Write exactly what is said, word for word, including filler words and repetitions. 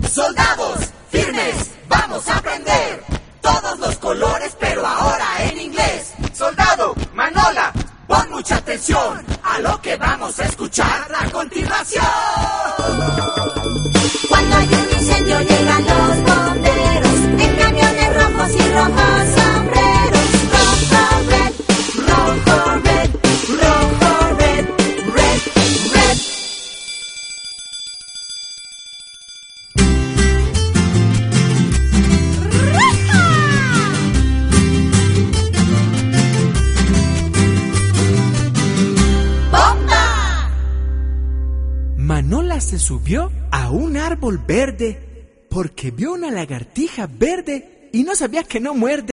Soldados, firmes, vamos a aprender todos los colores, pero ahora en inglés. Soldado, Manola, pon mucha atención a lo que vamos a escuchar a continuación. Cuando hay un incendio llegan los bomberos en camiones rojos y rojos sombreros. Rojo, red, rojo, red, rojo, red, red, red. ¡Bomba! Manola se subió a un árbol verde porque vio una lagartija verde y no sabía que no muerde.